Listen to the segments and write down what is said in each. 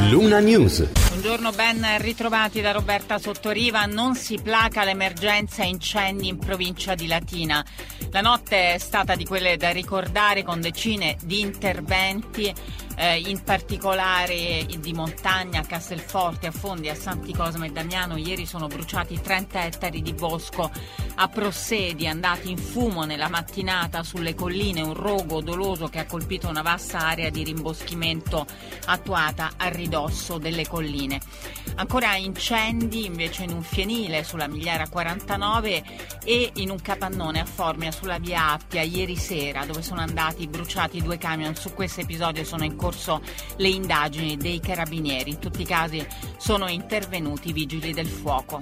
Luna News. Buongiorno, ben ritrovati da Roberta Sottoriva. Non si placa l'emergenza incendi in provincia di Latina. La notte è stata di quelle da ricordare, con decine di interventi, in particolare di montagna, a Castelforte, a Fondi, a Santi Cosme e Damiano. Ieri sono bruciati 30 ettari di bosco a Prossedi, andati in fumo nella mattinata sulle colline, un rogo doloso che ha colpito una vasta area di rimboschimento attuata a ridosso delle colline. Ancora incendi invece in un fienile sulla Migliara 49 e in un capannone a Formia sulla via Appia ieri sera, dove sono andati bruciati 2 camion. Su questo episodio sono in corso le indagini dei carabinieri. In tutti i casi sono intervenuti i vigili del fuoco.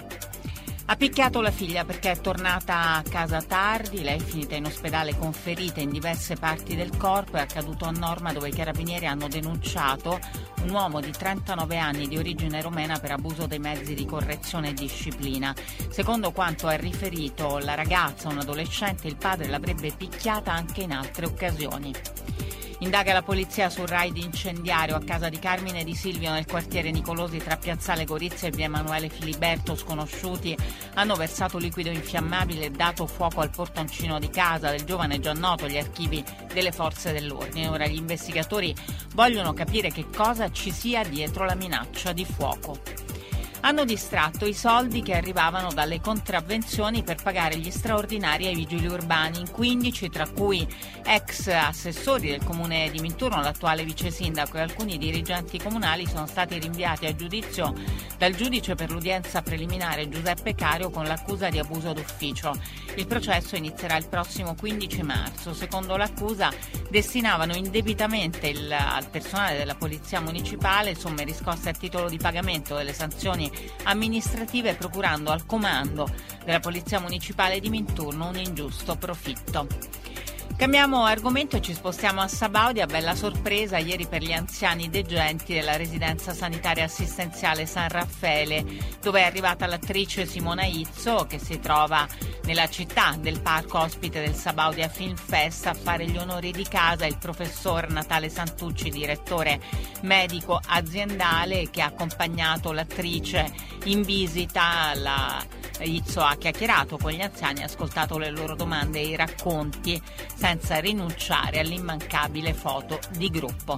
Ha picchiato la figlia perché è tornata a casa tardi. Lei è finita in ospedale con ferite in diverse parti del corpo. È accaduto a Norma, dove i carabinieri hanno denunciato un uomo di 39 anni di origine romena per abuso dei mezzi di correzione e disciplina. Secondo quanto ha riferito la ragazza, un adolescente, il padre l'avrebbe picchiata anche in altre occasioni. Indaga la polizia sul raid incendiario a casa di Carmine e di Silvio nel quartiere Nicolosi tra Piazzale Gorizia e via Emanuele Filiberto. Sconosciuti hanno versato liquido infiammabile e dato fuoco al portoncino di casa del giovane già noto agli archivi delle forze dell'ordine. Ora gli investigatori vogliono capire che cosa ci sia dietro la minaccia di fuoco. Hanno distratto i soldi che arrivavano dalle contravvenzioni per pagare gli straordinari ai vigili urbani. In 15, tra cui ex assessori del comune di Minturno, l'attuale vice sindaco e alcuni dirigenti comunali, sono stati rinviati a giudizio dal giudice per l'udienza preliminare Giuseppe Cario con l'accusa di abuso d'ufficio. Il processo inizierà il prossimo 15 marzo. Secondo l'accusa destinavano indebitamente al personale della polizia municipale somme riscosse a titolo di pagamento delle sanzioni amministrative, procurando al comando della Polizia Municipale di Minturno un ingiusto profitto. Cambiamo argomento e ci spostiamo a Sabaudia. A bella sorpresa ieri per gli anziani degenti della residenza sanitaria assistenziale San Raffaele, dove è arrivata l'attrice Simona Izzo, che si trova nella città del parco ospite del Sabaudia Film Fest, a fare gli onori di casa il professor Natale Santucci, direttore medico aziendale, che ha accompagnato l'attrice in visita. La Izzo ha chiacchierato con gli anziani, ha ascoltato le loro domande e i racconti, senza rinunciare all'immancabile foto di gruppo.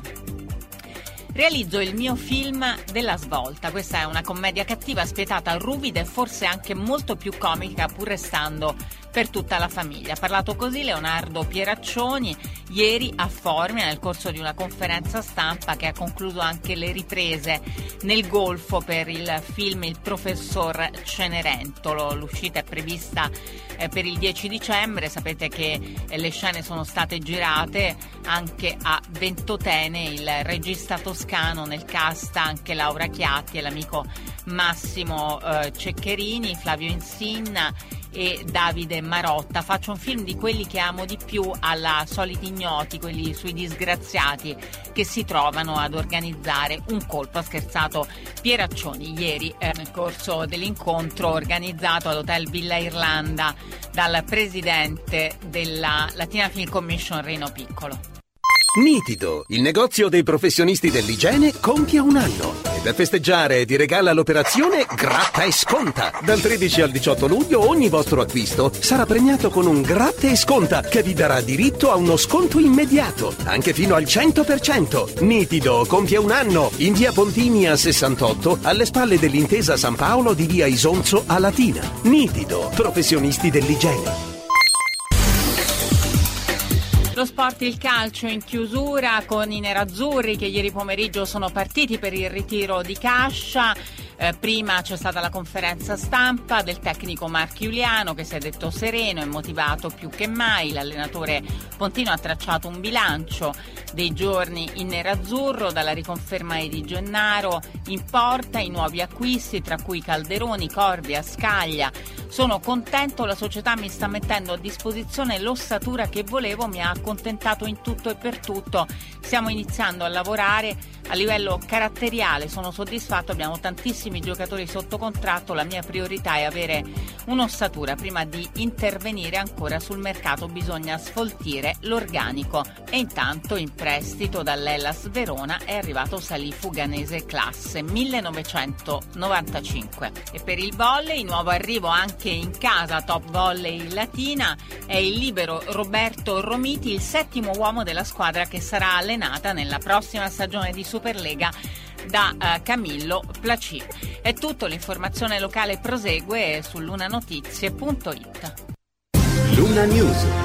Realizzo il mio film della svolta. Questa è una commedia cattiva, spietata, ruvida e forse anche molto più comica, pur restando per tutta la famiglia. Ha parlato così Leonardo Pieraccioni ieri a Formia nel corso di una conferenza stampa che ha concluso anche le riprese nel Golfo per il film Il professor Cenerentolo. L'uscita è prevista per il 10 dicembre. Sapete che le scene sono state girate anche a Ventotene. Il regista toscano, nel cast anche Laura Chiatti e l'amico Massimo Ceccherini, Flavio Insinna e Davide Marotta. Faccio un film di quelli che amo di più alla Soliti Ignoti, quelli sui disgraziati che si trovano ad organizzare un colpo, ha scherzato Pieraccioni ieri nel corso dell'incontro organizzato all'Hotel Villa Irlanda dal presidente della Latina Film Commission Rino Piccolo. Nitido, il negozio dei professionisti dell'igiene, compie 1 anno e per festeggiare ti regala l'operazione Gratta e Sconta. Dal 13 al 18 luglio ogni vostro acquisto sarà premiato con un Gratta e Sconta che vi darà diritto a uno sconto immediato, anche fino al 100%. Nitido compie 1 anno in via Pontini a 68, alle spalle dell'Intesa San Paolo di via Isonzo a Latina. Nitido, professionisti dell'igiene. Lo sport, il calcio in chiusura con i nerazzurri che ieri pomeriggio sono partiti per il ritiro di Cascia. Prima c'è stata la conferenza stampa del tecnico Marco Giuliano, che si è detto sereno e motivato più che mai. L'allenatore pontino ha tracciato un bilancio dei giorni in nerazzurro, dalla riconferma di Gennaro in porta, i nuovi acquisti tra cui Calderoni, Cordia, Scaglia Sono contento, la società mi sta mettendo a disposizione l'ossatura che volevo, mi ha accontentato in tutto e per tutto. Stiamo iniziando a lavorare a livello caratteriale, sono soddisfatto, abbiamo tantissimi giocatori sotto contratto, la mia priorità è avere un'ossatura. Prima di intervenire ancora sul mercato bisogna sfoltire l'organico. E intanto in prestito dall'Hellas Verona è arrivato Salifu Ganese classe 1995. E per il volley, nuovo arrivo anche in casa, Top Volley Latina, è il libero Roberto Romiti, il 7° uomo della squadra che sarà allenata nella prossima stagione di Superlega da Camillo Placi. È tutto, l'informazione locale prosegue su lunanotizie.it. Luna News.